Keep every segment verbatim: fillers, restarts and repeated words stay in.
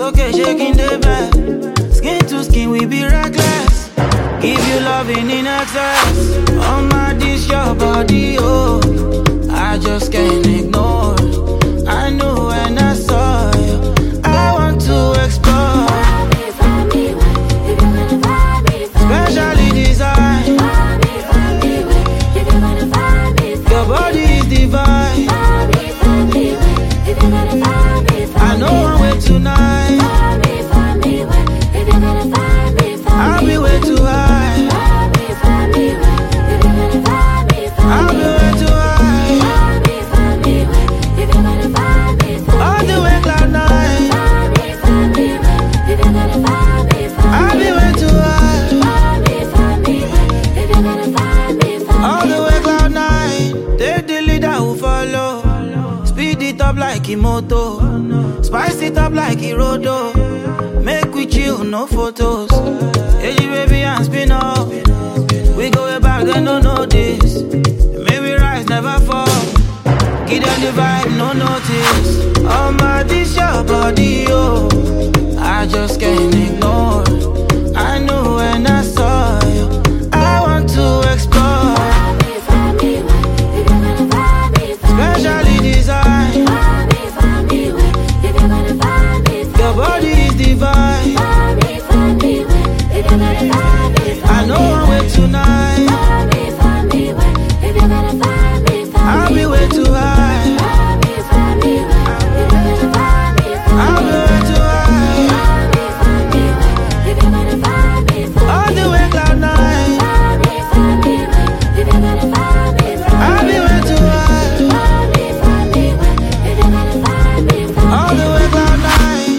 okay, shaking the bed. Skin to skin, we be reckless. Give you loving in excess. On my dish, your body, oh, I just can't ignore. I knew when I saw you, I want to explore. Specially designed. Your body is divine. I know I'm way tonight. I'll be way too high. I'll be way too high. All the way cloud nine. I'll be way too high. All the way cloud nine. Take the leader who follow. Speed it up like Imoto. Spice it up like Irodo. Make we chill, no photos. Hey, baby, and spin up. We go way back, they don't know this. Maybe rise, never fall. Give them the vibe, no notice. Oh my, this your body, oh, I just can't ignore. I knew when I saw you, I want to explore. Specially designed. Your body is divine. I know I'm way tonight. I'll be way too high. I'll be way too high. All the way cloud nine. I'll be way too high. All the way cloud nine.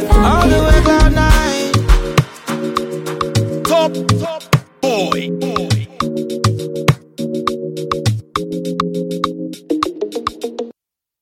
Top, top boy.